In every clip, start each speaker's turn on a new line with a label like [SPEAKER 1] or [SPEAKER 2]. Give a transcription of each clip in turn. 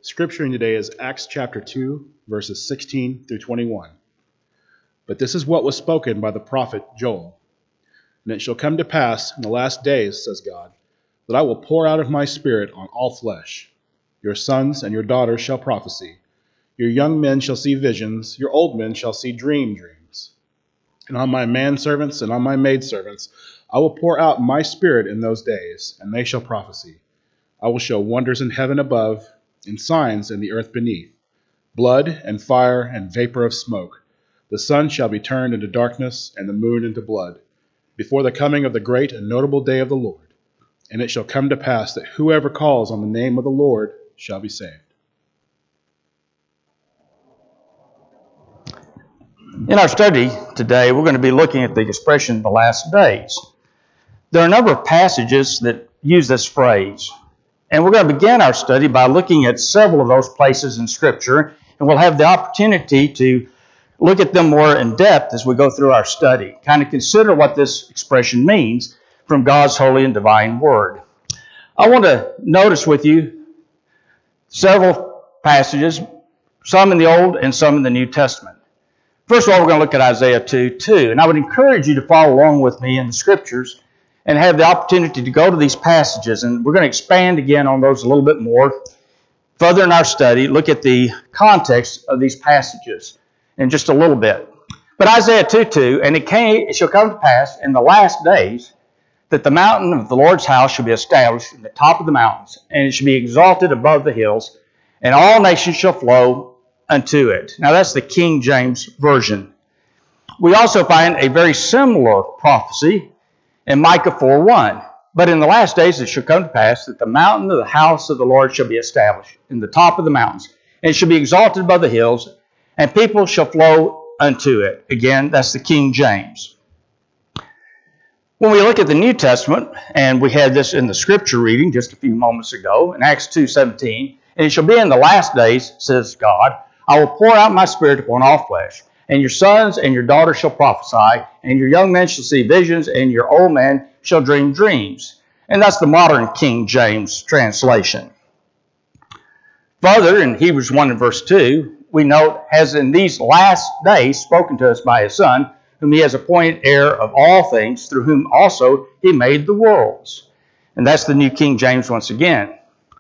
[SPEAKER 1] Scripturing today is Acts chapter 2, verses 16 through 21. But this is what was spoken by the prophet Joel. And it shall come to pass in the last days, says God, that I will pour out of my Spirit on all flesh. Your sons and your daughters shall prophesy. Your young men shall see visions. Your old men shall see dreams. And on my manservants and on my maidservants I will pour out my Spirit in those days, and they shall prophesy. I will show wonders in heaven above, and signs in the earth beneath, blood and fire and vapor of smoke. The sun shall be turned into darkness, and the moon into blood, before the coming of the great and notable day of the Lord. And it shall come to pass that whoever calls on the name of the Lord shall be saved.
[SPEAKER 2] In our study today, we're going to be looking at the expression the last days. There are a number of passages that use this phrase, and we're going to begin our study by looking at several of those places in Scripture, and we'll have the opportunity to look at them more in depth as we go through our study, kind of consider what this expression means from God's holy and divine Word. I want to notice with you several passages, some in the Old and some in the New Testament. First of all, we're going to look at Isaiah 2:2, and I would encourage you to follow along with me in the Scriptures and have the opportunity to go to these passages, and we're going to expand again on those a little bit more. Further in our study, look at the context of these passages in just a little bit. But Isaiah 2:2, and it shall come to pass in the last days that the mountain of the Lord's house shall be established in the top of the mountains, and it shall be exalted above the hills, and all nations shall flow unto it. Now that's the King James Version. We also find a very similar prophecy in Micah 4:1. But in the last days it shall come to pass that the mountain of the house of the Lord shall be established in the top of the mountains, and it shall be exalted above the hills, and people shall flow unto it. Again, that's the King James. When we look at the New Testament, and we had this in the scripture reading just a few moments ago, in Acts 2:17, and it shall be in the last days, says God, I will pour out my Spirit upon all flesh, and your sons and your daughters shall prophesy, and your young men shall see visions, and your old men shall dream dreams. And that's the modern King James translation. Further, in Hebrews 1 and verse 2, we note, has in these last days spoken to us by his Son, whom he has appointed heir of all things, through whom also he made the worlds. And that's the New King James once again.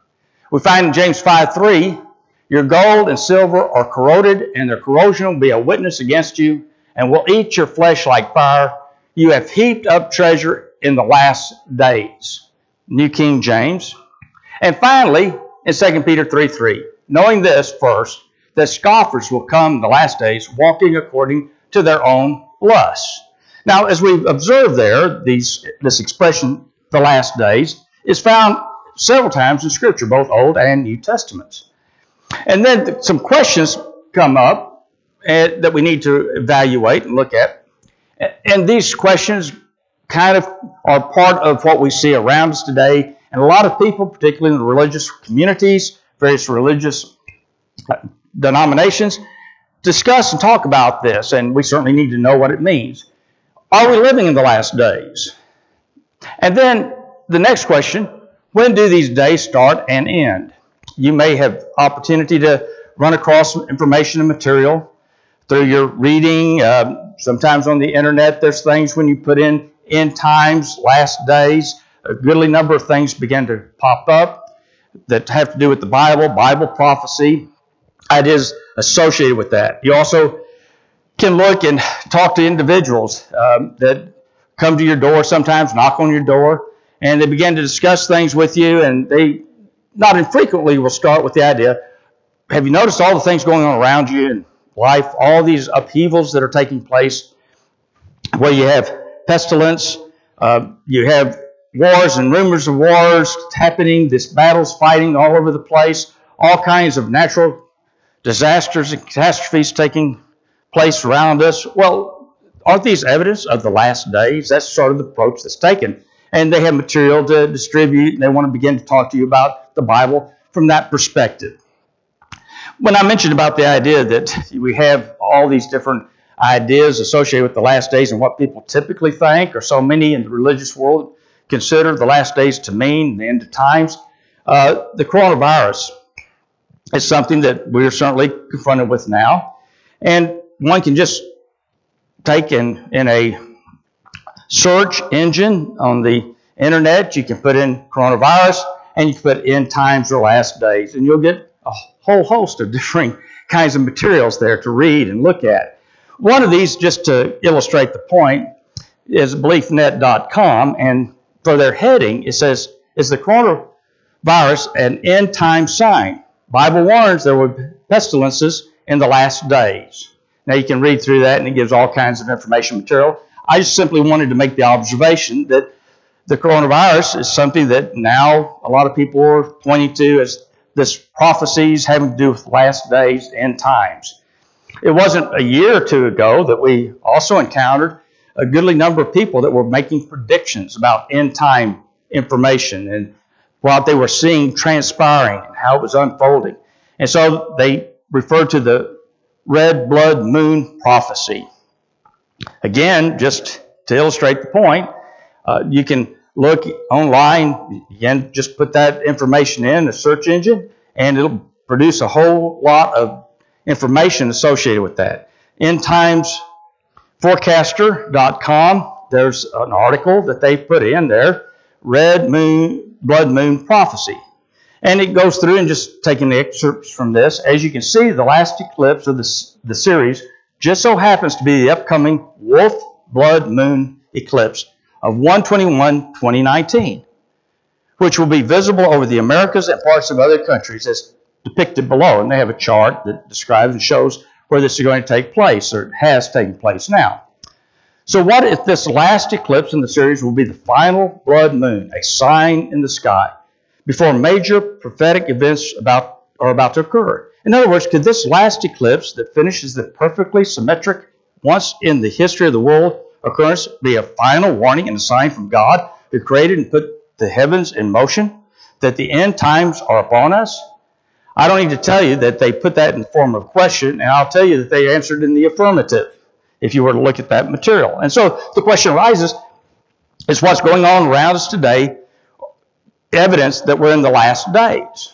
[SPEAKER 2] We find in James 5:3, your gold and silver are corroded, and their corrosion will be a witness against you, and will eat your flesh like fire. You have heaped up treasure in the last days. New King James. And finally, in 2 Peter 3:3, knowing this first, that scoffers will come in the last days, walking according to their own lusts. Now, as we observe there, this expression, the last days, is found several times in Scripture, both Old and New Testaments. And then some questions come up that we need to evaluate and look at. And these questions kind of are part of what we see around us today. And a lot of people, particularly in the religious communities, various religious denominations, discuss and talk about this. And we certainly need to know what it means. Are we living in the last days? And then the next question, when do these days start and end? You may have opportunity to run across some information and material through your reading. Sometimes on the internet, there's things when you put in end times, last days, a goodly number of things begin to pop up that have to do with the Bible prophecy, ideas associated with that. You also can look and talk to individuals that come to your door sometimes, knock on your door, and they begin to discuss things with you, and they not infrequently will start with the idea, have you noticed all the things going on around you in life, all these upheavals that are taking place, where you have pestilence, you have wars and rumors of wars happening, this battles fighting all over the place, all kinds of natural disasters and catastrophes taking place around us. Well, aren't these evidence of the last days? That's sort of the approach that's taken. And they have material to distribute, and they want to begin to talk to you about the Bible from that perspective. When I mentioned about the idea that we have all these different ideas associated with the last days and what people typically think, or so many in the religious world consider the last days to mean the end of times, the coronavirus It's something that we're certainly confronted with now. And one can just take in a search engine on the internet, you can put in coronavirus, and you can put end times or last days, and you'll get a whole host of different kinds of materials there to read and look at. One of these, just to illustrate the point, is BeliefNet.com, and for their heading, it says, "Is the coronavirus an end time sign? Bible warns there will be pestilences in the last days." Now you can read through that, and it gives all kinds of information material. I just simply wanted to make the observation that the coronavirus is something that now a lot of people are pointing to as this prophecies having to do with last days, end times. It wasn't a year or two ago that we also encountered a goodly number of people that were making predictions about end time information and what they were seeing transpiring and how it was unfolding. And so they referred to the red blood moon prophecy. Again, just to illustrate the point, you can look online, again, just put that information in a search engine, and it'll produce a whole lot of information associated with that. EndTimesForecaster.com, there's an article that they put in there, Red Moon, Blood Moon Prophecy. And it goes through and just taking the excerpts from this. As you can see, the last eclipse of the series just so happens to be the upcoming Wolf Blood Moon eclipse of 1/21/2019, which will be visible over the Americas and parts of other countries as depicted below. And they have a chart that describes and shows where this is going to take place, or it has taken place now. So what if this last eclipse in the series will be the final blood moon, a sign in the sky, before major prophetic events are about to occur? In other words, could this last eclipse that finishes the perfectly symmetric, once in the history of the world occurrence, be a final warning and a sign from God, who created and put the heavens in motion, that the end times are upon us? I don't need to tell you that they put that in the form of a question, and I'll tell you that they answered in the affirmative if you were to look at that material. And so the question arises, is what's going on around us today evidence that we're in the last days?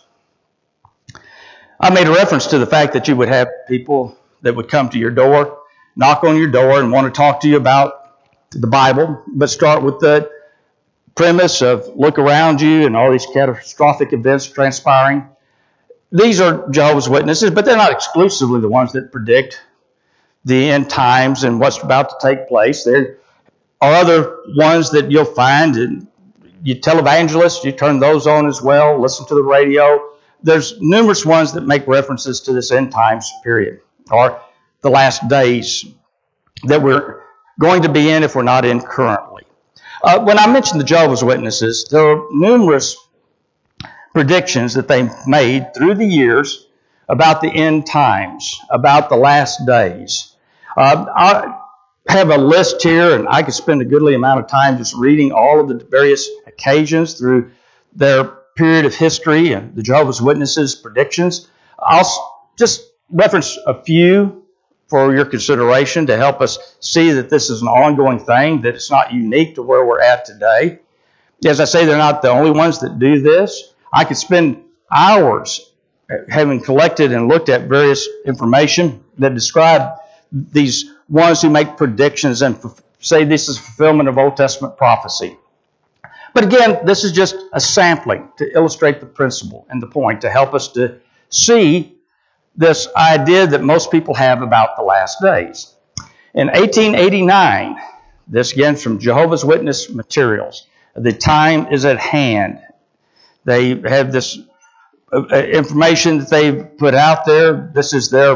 [SPEAKER 2] I made a reference to the fact that you would have people that would come to your door, knock on your door, and want to talk to you about the Bible, but start with the premise of look around you and all these catastrophic events transpiring. These are Jehovah's Witnesses, but they're not exclusively the ones that predict the end times and what's about to take place. There are other ones that you'll find, and you televangelists, you turn those on as well, listen to the radio. There's numerous ones that make references to this end times period, or the last days that we're going to be in if we're not in currently. When I mentioned the Jehovah's Witnesses, there are numerous predictions that they made through the years about the end times, about the last days. I have a list here, and I could spend a goodly amount of time just reading all of the various occasions through their period of history and the Jehovah's Witnesses predictions. I'll just reference a few for your consideration to help us see that this is an ongoing thing, that it's not unique to where we're at today. As I say, they're not the only ones that do this. I could spend hours having collected and looked at various information that describe these ones who make predictions and say this is fulfillment of Old Testament prophecy. But again, this is just a sampling to illustrate the principle and the point, to help us to see this idea that most people have about the last days. In 1889, this again from Jehovah's Witness materials, the time is at hand. They have this information that they've put out there. This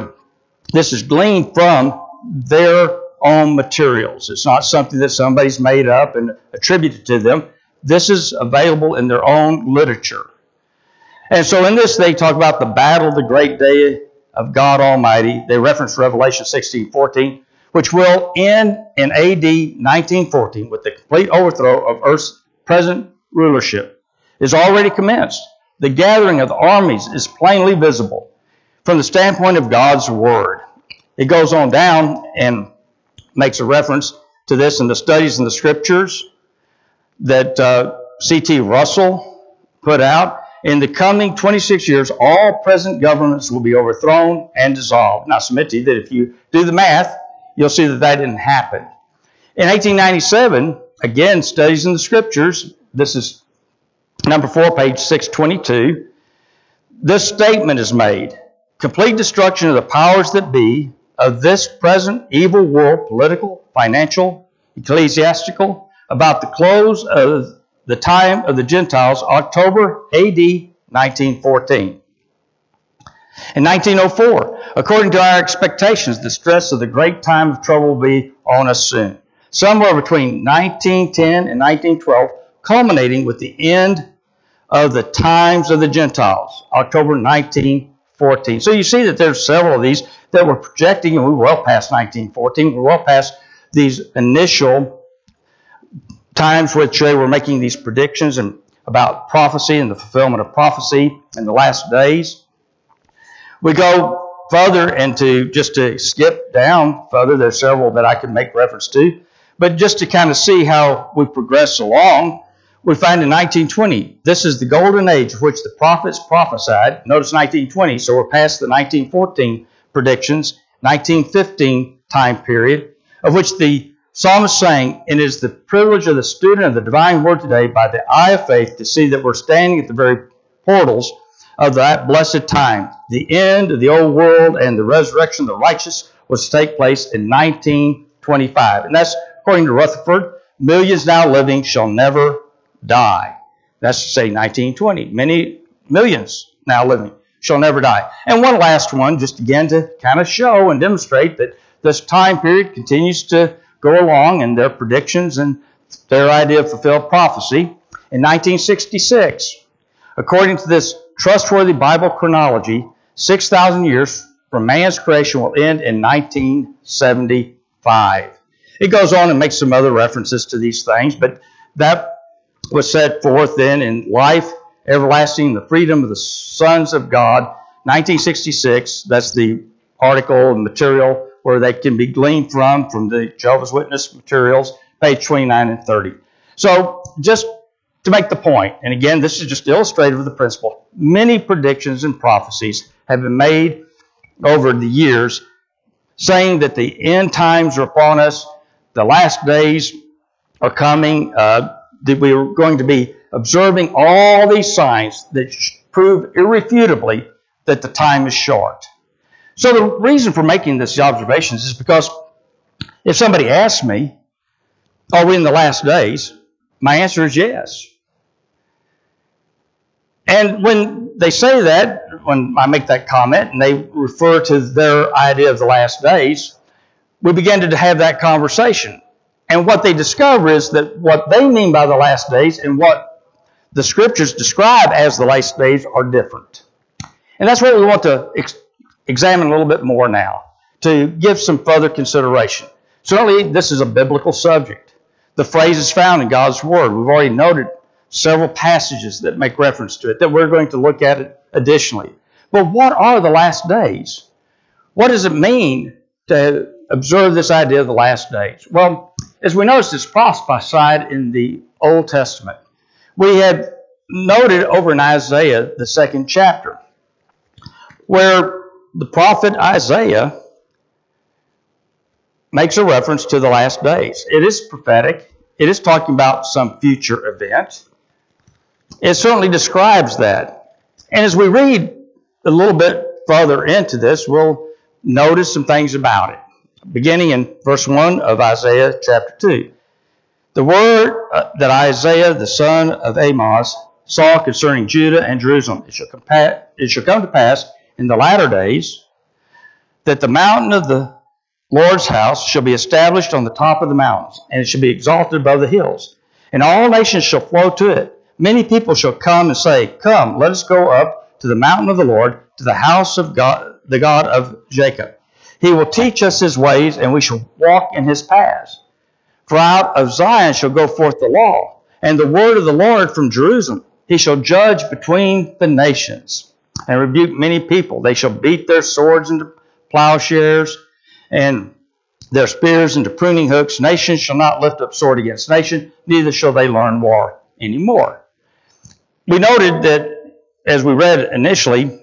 [SPEAKER 2] is gleaned from their own materials. It's not something that somebody's made up and attributed to them. This is available in their own literature. And so in this, they talk about the battle of the great day of God Almighty. They reference Revelation 16:14, which will end in AD 1914 with the complete overthrow of Earth's present rulership. Is already commenced. The gathering of the armies is plainly visible from the standpoint of God's Word. It goes on down and makes a reference to this in the studies in the Scriptures that C.T. Russell put out. in the coming 26 years, all present governments will be overthrown and dissolved. And I submit to you that if you do the math, you'll see that that didn't happen. In 1897, again, Studies in the Scriptures, this is number 4, page 622, this statement is made: complete destruction of the powers that be of this present evil world, political, financial, ecclesiastical, about the close of the time of the Gentiles, October AD 1914. In 1904, according to our expectations, the stress of the great time of trouble will be on us soon. Somewhere between 1910 and 1912, culminating with the end of the times of the Gentiles, October 1914. So you see that there's several of these that were projecting, and we were well past 1914. We're well past these initial times which they were making these predictions and about prophecy and the fulfillment of prophecy in the last days. We go further into, just to skip down further, there's several that I can make reference to, but just to kind of see how we progress along, we find in 1920, this is the golden age of which the prophets prophesied. Notice 1920, so we're past the 1914 predictions, 1915 time period, of which the psalmist saying, it is the privilege of the student of the divine word today by the eye of faith to see that we're standing at the very portals of that blessed time. The end of the old world and the resurrection of the righteous was to take place in 1925. And that's according to Rutherford, millions now living shall never die. That's to say 1920. Many millions now living shall never die. And one last one, just again to kind of show and demonstrate that this time period continues to go along in their predictions and their idea of fulfilled prophecy. In 1966, according to this trustworthy Bible chronology, 6,000 years from man's creation will end in 1975. It goes on and makes some other references to these things, but that was set forth then in Life Everlasting, the Freedom of the Sons of God, 1966. That's the article and material where they can be gleaned from the Jehovah's Witness materials, page 29 and 30. So just to make the point, and again, this is just illustrative of the principle, many predictions and prophecies have been made over the years saying that the end times are upon us, the last days are coming, that we are going to be observing all these signs that prove irrefutably that the time is short. So the reason for making these observations is because if somebody asks me, are we in the last days? My answer is yes. And when they say that, when I make that comment and they refer to their idea of the last days, we begin to have that conversation. And what they discover is that what they mean by the last days and what the Scriptures describe as the last days are different. And that's what we want to examine a little bit more now, to give some further consideration. Certainly, this is a biblical subject. The phrase is found in God's Word. We've already noted several passages that make reference to it, that we're going to look at it additionally. But what are the last days? What does it mean to observe this idea of the last days? Well, as we noticed, it's prophesied in the Old Testament. We had noted over in Isaiah, the 2nd chapter, where the prophet Isaiah makes a reference to the last days. It is prophetic. It is talking about some future event. It certainly describes that. And as we read a little bit further into this, we'll notice some things about it. Beginning in verse 1 of Isaiah chapter 2. The word that Isaiah, the son of Amoz, saw concerning Judah and Jerusalem. It shall come to pass in the latter days that the mountain of the Lord's house shall be established on the top of the mountains, and it shall be exalted above the hills. And all nations shall flow to it. Many people shall come and say, come, let us go up to the mountain of the Lord, to the house of God, the God of Jacob. He will teach us his ways, and we shall walk in his paths. For out of Zion shall go forth the law, and the word of the Lord from Jerusalem. He shall judge between the nations, and rebuke many people. They shall beat their swords into plowshares, and their spears into pruning hooks. Nation shall not lift up sword against nation, neither shall they learn war anymore. We noted that as we read initially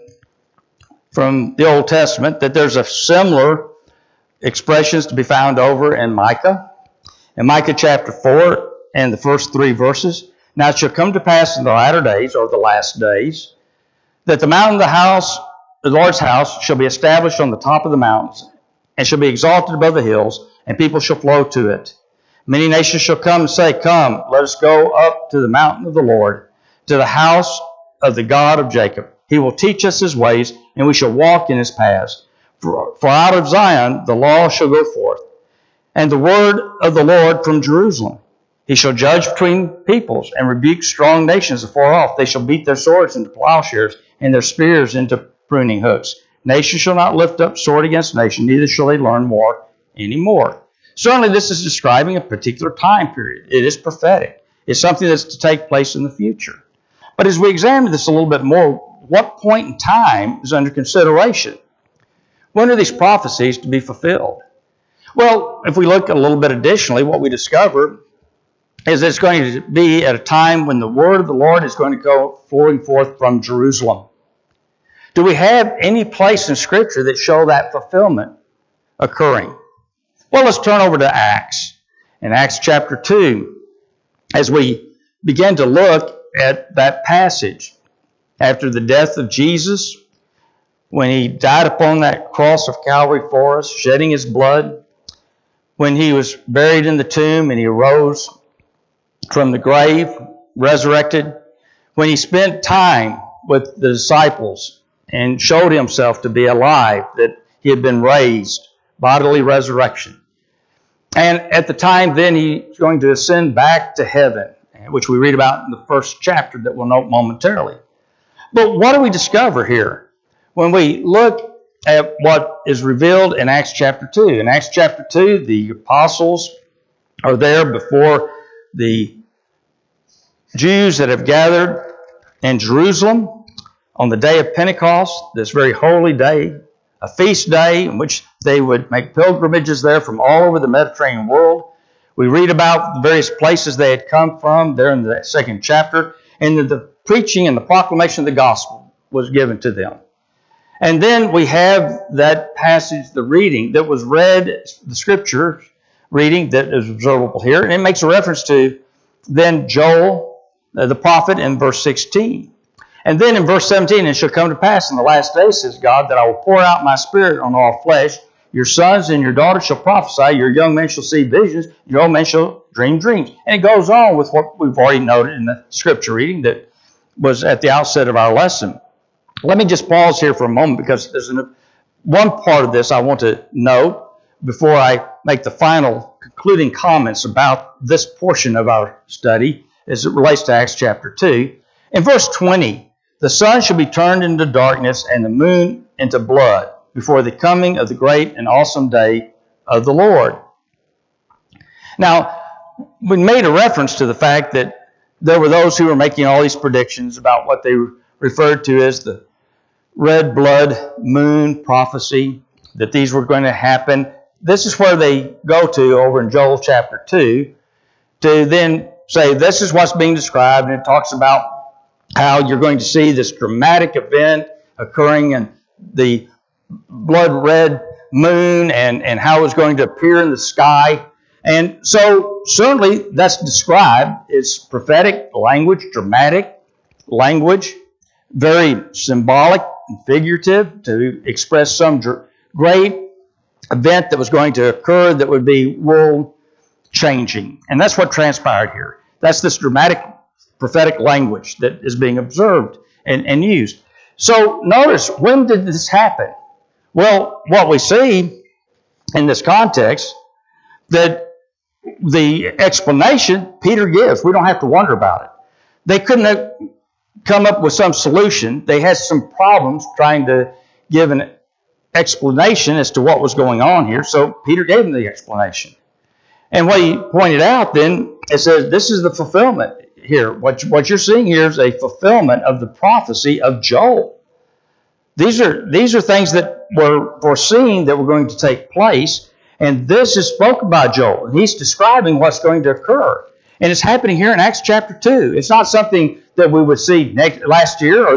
[SPEAKER 2] from the Old Testament, that there's a similar expressions to be found over in Micah. In Micah chapter 4 and the first 3 verses, "Now it shall come to pass in the latter days," or the last days, "that the mountain of the Lord's house, shall be established on the top of the mountains, and shall be exalted above the hills, and people shall flow to it. Many nations shall come and say, Come, let us go up to the mountain of the Lord, to the house of the God of Jacob. He will teach us his ways, and we shall walk in his paths. For out of Zion the law shall go forth, and the word of the Lord from Jerusalem. He shall judge between peoples, and rebuke strong nations afar off. They shall beat their swords into plowshares, and their spears into pruning hooks. Nation shall not lift up sword against nation, neither shall they learn war anymore." Certainly this is describing a particular time period. It is prophetic. It's something that's to take place in the future. But as we examine this a little bit more, what point in time is under consideration? When are these prophecies to be fulfilled? Well, if we look a little bit additionally, what we discover is that it's going to be at a time when the word of the Lord is going to go flowing forth from Jerusalem. Do we have any place in Scripture that show that fulfillment occurring? Well, let's turn over to Acts. In Acts chapter 2, as we begin to look at that passage, after the death of Jesus, when he died upon that cross of Calvary for us, shedding his blood, when he was buried in the tomb and he arose from the grave, resurrected, when he spent time with the disciples and showed himself to be alive, that he had been raised, bodily resurrection. And at the time then he's going to ascend back to heaven, which we read about in the first chapter that we'll note momentarily. But what do we discover here when we look at what is revealed in Acts chapter 2? In Acts chapter 2, the apostles are there before the Jews that have gathered in Jerusalem on the day of Pentecost, this very holy day, a feast day in which they would make pilgrimages there from all over the Mediterranean world. We read about the various places they had come from there in the second chapter, and the preaching and the proclamation of the gospel was given to them. And then we have that passage, the reading that was read, the scripture reading that is observable here, and it makes a reference to then Joel, the prophet, in verse 16. And then in verse 17, "It shall come to pass in the last days, says God, that I will pour out my spirit on all flesh. Your sons and your daughters shall prophesy. Your young men shall see visions. Your old men shall dream dreams." And it goes on with what we've already noted in the scripture reading that was at the outset of our lesson. Let me just pause here for a moment, because there's one part of this I want to note before I make the final concluding comments about this portion of our study as it relates to Acts chapter 2. In verse 20, "The sun shall be turned into darkness and the moon into blood before the coming of the great and awesome day of the Lord." Now, we made a reference to the fact that there were those who were making all these predictions about what they referred to as the red blood moon prophecy, that these were going to happen. This is where they go to over in Joel chapter 2 to then say this is what's being described, and it talks about how you're going to see this dramatic event occurring in the blood red moon and how it's going to appear in the sky. And so certainly that's described as prophetic language, dramatic language, very symbolic and figurative to express some great event that was going to occur that would be world changing. And that's what transpired here. That's this dramatic prophetic language that is being observed and used. So notice, when did this happen? Well, what we see in this context, that the explanation Peter gives, we don't have to wonder about it. They couldn't have come up with some solution. They had some problems trying to give an explanation as to what was going on here. So Peter gave them the explanation. And what he pointed out then, it says this is the fulfillment here. What you're seeing here is a fulfillment of the prophecy of Joel. These are things that were foreseen that were going to take place, and this is spoken by Joel. And he's describing what's going to occur. And it's happening here in Acts chapter 2. It's not something that we would see last year or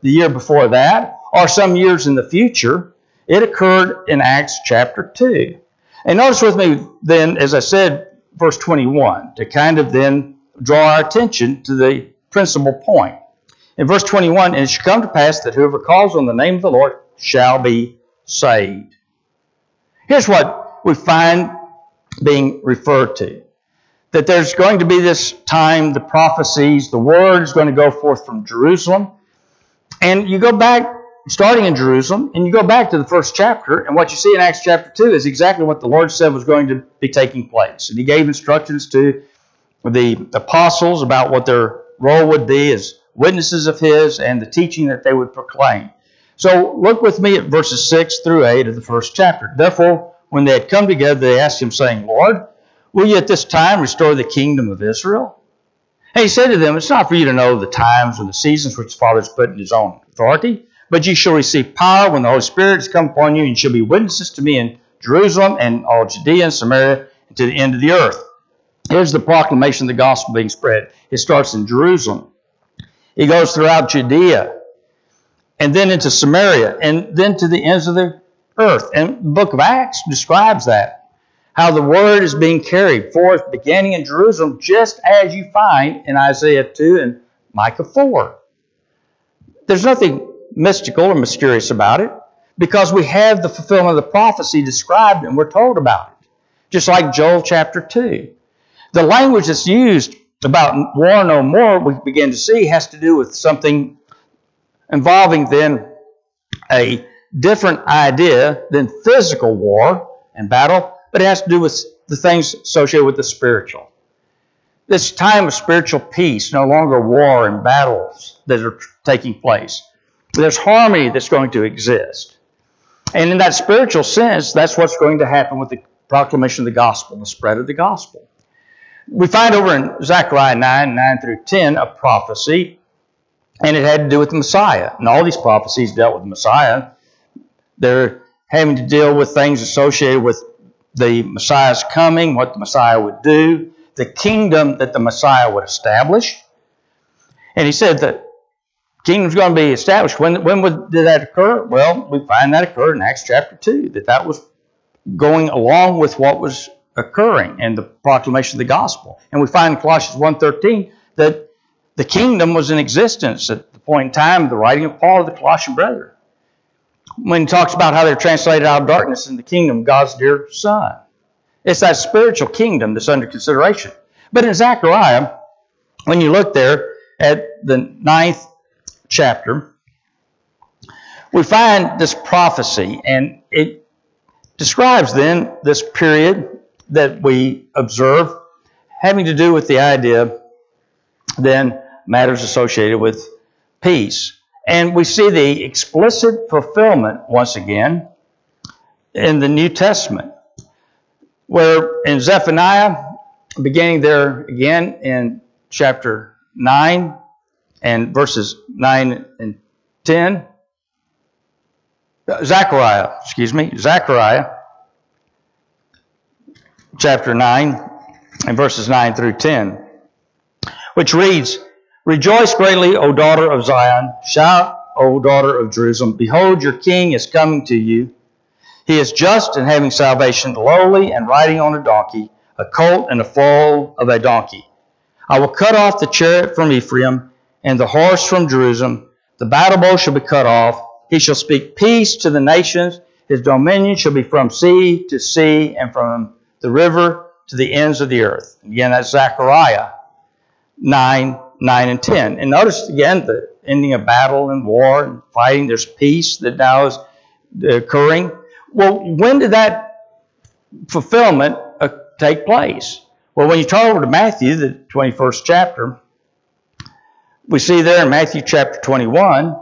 [SPEAKER 2] the year before that, or some years in the future. It occurred in Acts chapter 2. And notice with me then, as I said, verse 21, to kind of then draw our attention to the principal point. In verse 21, and it shall come to pass that whoever calls on the name of the Lord shall be saved. Here's what we find being referred to. That there's going to be this time, the prophecies, the word is going to go forth from Jerusalem. And you go back, starting in Jerusalem, and you go back to the first chapter, and what you see in Acts chapter 2 is exactly what the Lord said was going to be taking place. And He gave instructions to the apostles about what their role would be as witnesses of His and the teaching that they would proclaim. So look with me at verses 6 through 8 of the first chapter. Therefore, when they had come together, they asked Him, saying, Lord, will you at this time restore the kingdom of Israel? And He said to them, it's not for you to know the times or the seasons which the Father has put in His own authority, but ye shall receive power when the Holy Spirit has come upon you, and you shall be witnesses to me in Jerusalem and all Judea and Samaria and to the end of the earth. Here's the proclamation of the gospel being spread. It starts in Jerusalem. It goes throughout Judea, and then into Samaria, and then to the ends of the earth. And the book of Acts describes that, how the word is being carried forth beginning in Jerusalem, just as you find in Isaiah 2 and Micah 4. There's nothing mystical or mysterious about it, because we have the fulfillment of the prophecy described and we're told about it. Just like Joel chapter 2. The language that's used about war no more, we begin to see, has to do with something involving then a different idea than physical war and battle, but it has to do with the things associated with the spiritual. This time of spiritual peace, no longer war and battles that are taking place. There's harmony that's going to exist. And in that spiritual sense, that's what's going to happen with the proclamation of the gospel, the spread of the gospel. We find over in Zechariah 9 through 10, a prophecy, and it had to do with the Messiah. And all these prophecies dealt with the Messiah. They're having to deal with things associated with the Messiah's coming, what the Messiah would do, the kingdom that the Messiah would establish. And he said that kingdom's going to be established. When did that occur? Well, we find that occurred in Acts chapter 2, that was going along with what was occurring in the proclamation of the gospel. And we find in Colossians 1:13 that the kingdom was in existence at the point in time of the writing of Paul to the Colossian brethren, when he talks about how they're translated out of darkness in the kingdom of God's dear Son. It's that spiritual kingdom that's under consideration. But in Zechariah, when you look there at the 9th chapter, we find this prophecy, and it describes then this period that we observe having to do with the idea then matters associated with peace. And we see the explicit fulfillment once again in the New Testament, where in Zephaniah, beginning there again in chapter 9 and verses 9 and 10, Zechariah chapter 9 and verses 9 through 10, which reads, Rejoice greatly, O daughter of Zion. Shout, O daughter of Jerusalem. Behold, your king is coming to you. He is just and having salvation, lowly and riding on a donkey, a colt and a foal of a donkey. I will cut off the chariot from Ephraim and the horse from Jerusalem. The battle bow shall be cut off. He shall speak peace to the nations. His dominion shall be from sea to sea and from the river to the ends of the earth. Again, that's Zechariah 9 and 10. And notice again the ending of battle and war and fighting. There's peace that now is occurring. Well, when did that fulfillment take place? Well, when you turn over to Matthew, the 21st chapter, we see there in Matthew chapter 21,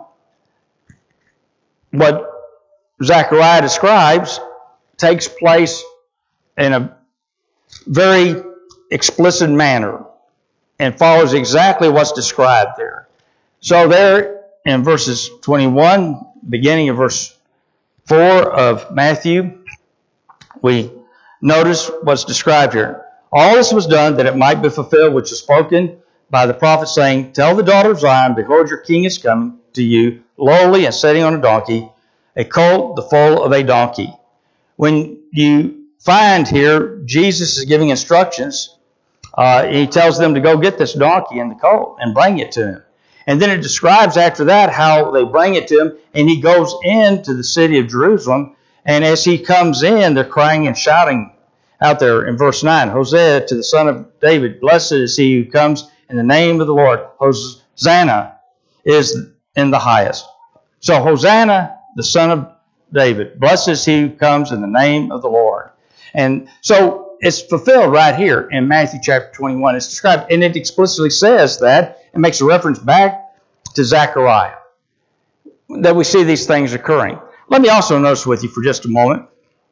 [SPEAKER 2] what Zechariah describes takes place in a very explicit manner and follows exactly what's described there. So there in verses 21, beginning of verse 4 of Matthew, we notice what's described here. All this was done that it might be fulfilled, which is spoken by the prophet, saying, Tell the daughter of Zion, behold, your king is coming to you, lowly and sitting on a donkey, a colt, the foal of a donkey. When you find here, Jesus is giving instructions. He tells them to go get this donkey and the colt and bring it to him. And then it describes after that how they bring it to him, and he goes into the city of Jerusalem. And as he comes in, they're crying and shouting out there in verse 9, Hosanna to the Son of David. Blessed is he who comes in the name of the Lord. Hosanna is in the highest. So Hosanna, the Son of David. Blessed is he who comes in the name of the Lord. And so it's fulfilled right here in Matthew chapter 21. It's described, and it explicitly says that. It makes a reference back to Zechariah, that we see these things occurring. Let me also notice with you for just a moment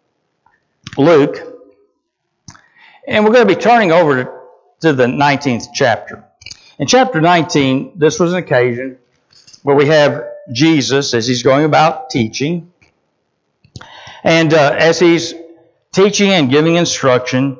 [SPEAKER 2] Luke, and we're going to be turning over to the 19th chapter. In chapter 19, this was an occasion where we have Jesus as he's going about teaching, and as he's teaching and giving instruction,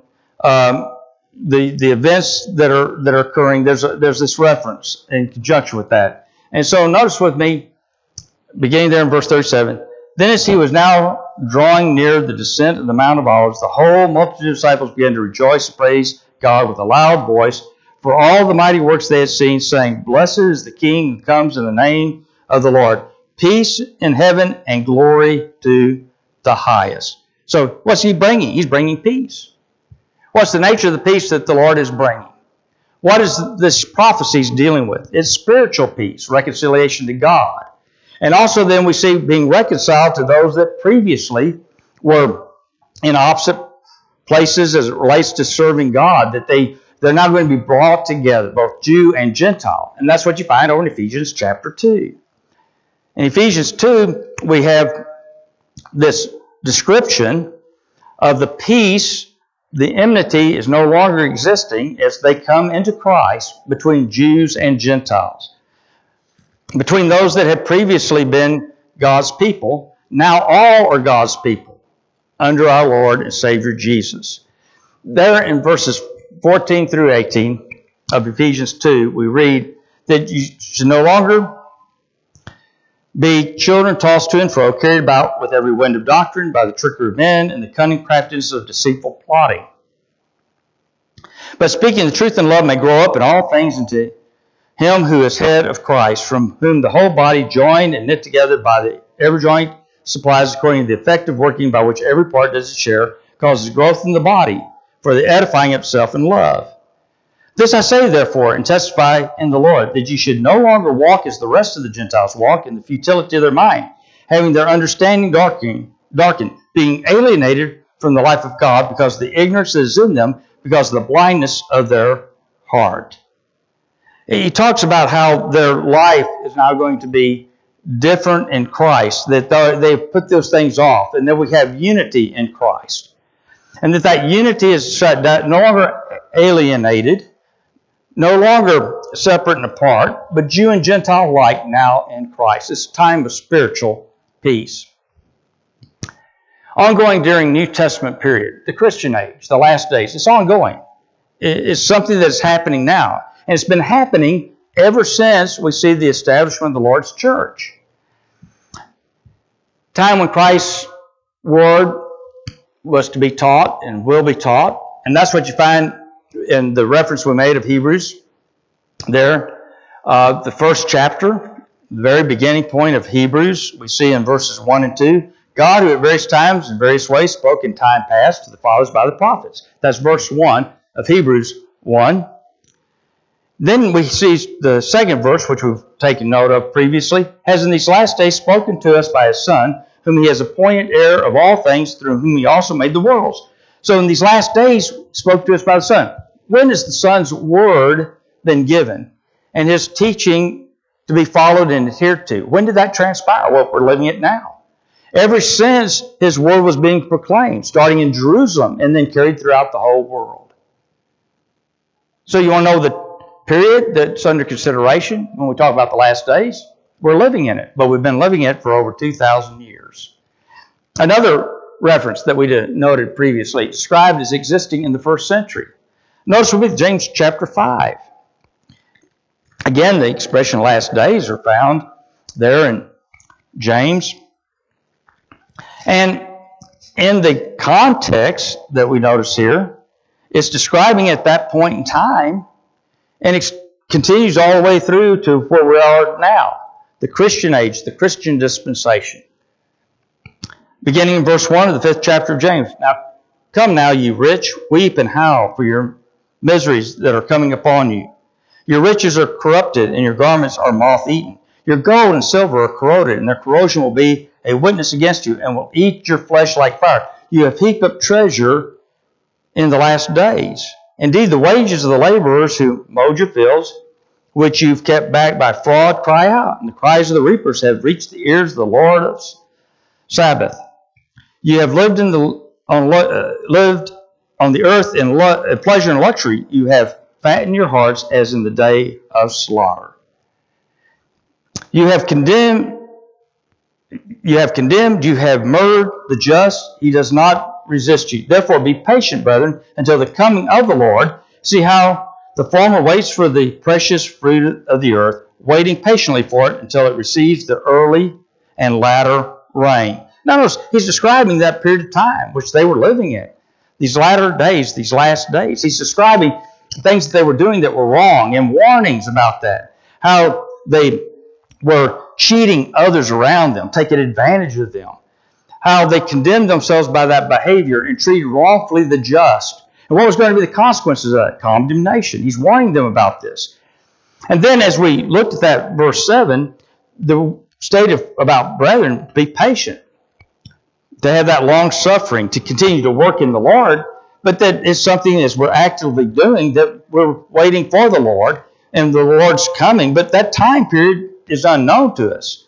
[SPEAKER 2] the events that are occurring, there's this reference in conjunction with that. And so notice with me, beginning there in verse 37, then as he was now drawing near the descent of the Mount of Olives, the whole multitude of disciples began to rejoice and praise God with a loud voice for all the mighty works they had seen, saying, Blessed is the King who comes in the name of the Lord. Peace in heaven and glory to the highest. So what's he bringing? He's bringing peace. What's the nature of the peace that the Lord is bringing? What is this prophecy dealing with? It's spiritual peace, reconciliation to God. And also then we see being reconciled to those that previously were in opposite places as it relates to serving God, that they're now going to be brought together, both Jew and Gentile. And that's what you find over in Ephesians chapter 2. In Ephesians 2, we have this description of the peace. The enmity is no longer existing as they come into Christ between Jews and Gentiles. Between those that had previously been God's people, now all are God's people under our Lord and Savior Jesus. There in verses 14 through 18 of Ephesians 2, we read that you should no longer be children tossed to and fro, carried about with every wind of doctrine by the trickery of men and the cunning craftiness of deceitful plotting. But speaking the truth in love may grow up in all things into him who is head of Christ, from whom the whole body joined and knit together by the every joint supplies according to the effective working by which every part does its share, causes growth in the body for the edifying of itself in love. This I say, therefore, and testify in the Lord, that you should no longer walk as the rest of the Gentiles walk in the futility of their mind, having their understanding darkened, being alienated from the life of God because of the ignorance that is in them, because of the blindness of their heart. He talks about how their life is now going to be different in Christ, that they've put those things off, and that we have unity in Christ. And that unity is shut down, no longer alienated, no longer separate and apart, but Jew and Gentile alike now in Christ. It's a time of spiritual peace. Ongoing during New Testament period, the Christian age, the last days, it's ongoing. It's something that's happening now. And it's been happening ever since we see the establishment of the Lord's church. Time when Christ's word was to be taught and will be taught. And that's what you find in the reference we made of Hebrews there. The first chapter, the very beginning point of Hebrews, we see in verses 1 and 2, God who at various times in various ways spoke in time past to the fathers by the prophets. That's verse 1 of Hebrews 1. Then we see the second verse, which we've taken note of previously, has in these last days spoken to us by His Son, whom He has appointed heir of all things, through whom He also made the worlds. So in these last days, spoke to us by the Son. When has the Son's word been given and His teaching to be followed and adhered to? When did that transpire? Well, we're living it now. Ever since His word was being proclaimed, starting in Jerusalem and then carried throughout the whole world. So you want to know the period that's under consideration when we talk about the last days? We're living in it, but we've been living it for over 2,000 years. Another reference that we noted previously, described as existing in the first century. Notice with James chapter 5. Again, the expression last days are found there in James. And in the context that we notice here, it's describing at that point in time, and it continues all the way through to where we are now, the Christian age, the Christian dispensation. Beginning in verse 1 of the 5th chapter of James. Now, come now, you rich, weep and howl for your miseries that are coming upon you. Your riches are corrupted, and your garments are moth-eaten. Your gold and silver are corroded, and their corrosion will be a witness against you, and will eat your flesh like fire. You have heaped up treasure in the last days. Indeed, the wages of the laborers who mowed your fields, which you've kept back by fraud, cry out. And the cries of the reapers have reached the ears of the Lord of Sabaoth. You have lived on the earth in pleasure and luxury. You have fattened your hearts as in the day of slaughter. You have condemned, you have murdered the just. He does not resist you. Therefore be patient, brethren, until the coming of the Lord. See how the former waits for the precious fruit of the earth, waiting patiently for it until it receives the early and latter rain. Notice he's describing that period of time which they were living in. These latter days, these last days. He's describing things that they were doing that were wrong and warnings about that. How they were cheating others around them, taking advantage of them. How they condemned themselves by that behavior and treated wrongfully the just. And what was going to be the consequences of that? Condemnation. He's warning them about this. And then as we looked at that verse 7, the stated about brethren, be patient. To have that long suffering, to continue to work in the Lord, but that is something as we're actively doing, that we're waiting for the Lord, and the Lord's coming, but that time period is unknown to us.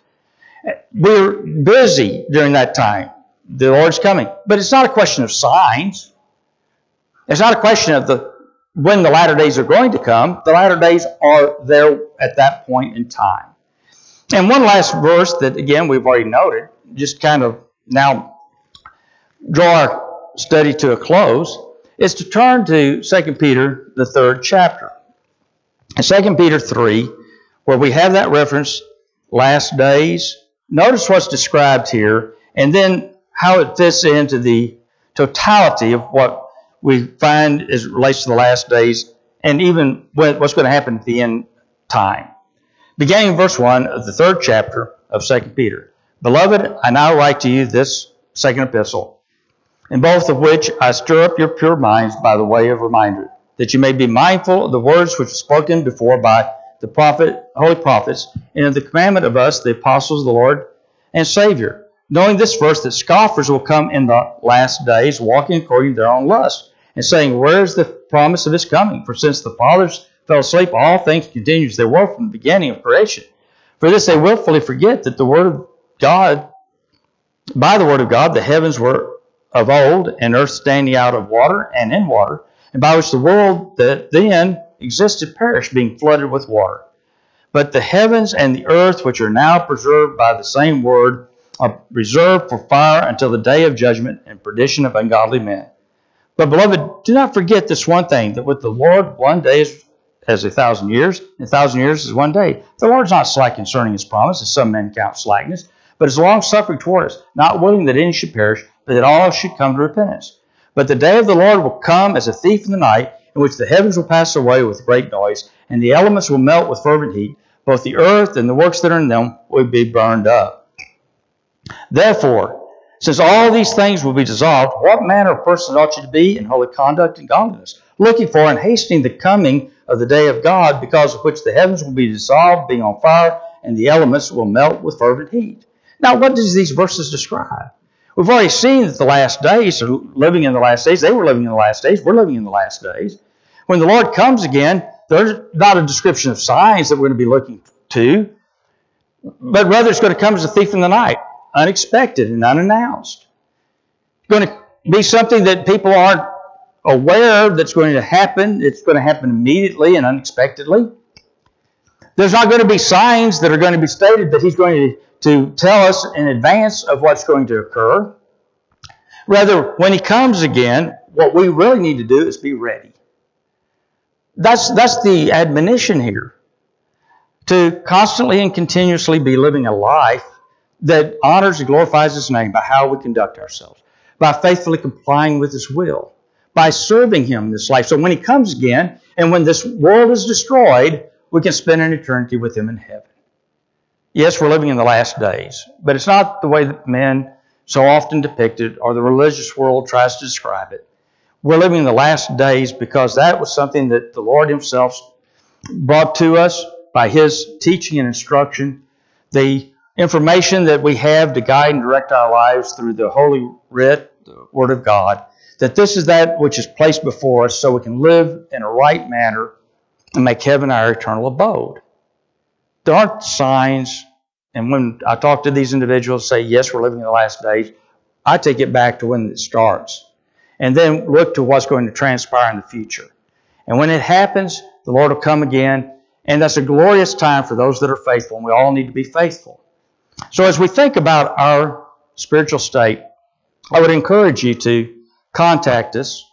[SPEAKER 2] We're busy during that time. The Lord's coming. But it's not a question of signs. It's not a question of when the latter days are going to come. The latter days are there at that point in time. And one last verse that, again, we've already noted, just kind of now draw our study to a close, is to turn to 2 Peter, the 3rd chapter. In 2 Peter 3, where we have that reference, last days, notice what's described here, and then how it fits into the totality of what we find as it relates to the last days, and even what's going to happen at the end time. Beginning in verse 1 of the 3rd chapter of 2 Peter. Beloved, I now write to you this second epistle, in both of which I stir up your pure minds by the way of reminder, that you may be mindful of the words which were spoken before by the holy prophets, and of the commandment of us, the apostles of the Lord and Savior, knowing this first, that scoffers will come in the last days, walking according to their own lust, and saying, where is the promise of his coming? For since the fathers fell asleep, all things continue as they were from the beginning of creation. For this they willfully forget that by the word of God, the heavens were of old, and earth standing out of water and in water, and by which the world that then existed perished, being flooded with water. But the heavens and the earth, which are now preserved by the same word, are reserved for fire until the day of judgment and perdition of ungodly men. But, beloved, do not forget this one thing, that with the Lord 1 day is as 1,000 years, and 1,000 years is 1 day. The Lord's not slack concerning his promise, as some men count slackness, but is long-suffering toward us, not willing that any should perish, but that all should come to repentance. But the day of the Lord will come as a thief in the night, in which the heavens will pass away with great noise, and the elements will melt with fervent heat. Both the earth and the works that are in them will be burned up. Therefore, since all these things will be dissolved, what manner of person ought you to be in holy conduct and godliness, looking for and hastening the coming of the day of God, because of which the heavens will be dissolved, being on fire, and the elements will melt with fervent heat. Now, what does these verses describe? We've already seen that the last days are living in the last days. They were living in the last days. We're living in the last days. When the Lord comes again, there's not a description of signs that we're going to be looking to, but rather it's going to come as a thief in the night, unexpected and unannounced. It's going to be something that people aren't aware that's going to happen. It's going to happen immediately and unexpectedly. There's not going to be signs that are going to be stated that he's going to tell us in advance of what's going to occur. Rather, when he comes again, what we really need to do is be ready. That's the admonition here. to constantly and continuously be living a life that honors and glorifies His name by how we conduct ourselves, by faithfully complying with His will, by serving Him in this life. So when He comes again, and when this world is destroyed, we can spend an eternity with Him in heaven. Yes, we're living in the last days, but it's not the way that men so often depict it, or the religious world tries to describe it. We're living in the last days because that was something that the Lord Himself brought to us by His teaching and instruction. The information that we have to guide and direct our lives through the Holy Writ, the Word of God, that this is that which is placed before us so we can live in a right manner and make heaven our eternal abode. There aren't signs, and when I talk to these individuals say, yes, we're living in the last days, I take it back to when it starts, and then look to what's going to transpire in the future. And when it happens, the Lord will come again, and that's a glorious time for those that are faithful, and we all need to be faithful. So as we think about our spiritual state, I would encourage you to contact us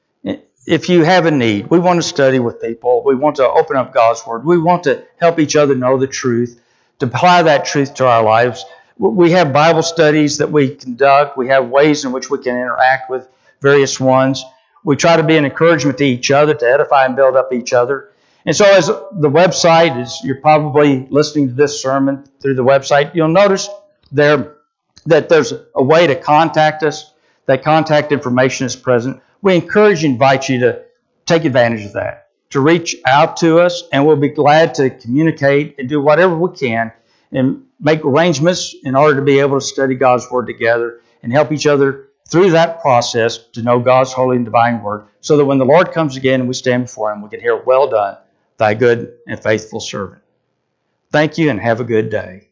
[SPEAKER 2] if you have a need. We want to study with people. We want to open up God's Word. We want to help each other know the truth, to apply that truth to our lives. We have Bible studies that we conduct. We have ways in which we can interact with various ones. We try to be an encouragement to each other, to edify and build up each other. And so as the website, as you're probably listening to this sermon through the website, you'll notice there that there's a way to contact us. That contact information is present. We encourage and invite you to take advantage of that, to reach out to us, and we'll be glad to communicate and do whatever we can and make arrangements in order to be able to study God's Word together and help each other through that process to know God's holy and divine Word, so that when the Lord comes again and we stand before Him, we can hear, well done, thy good and faithful servant. Thank you and have a good day.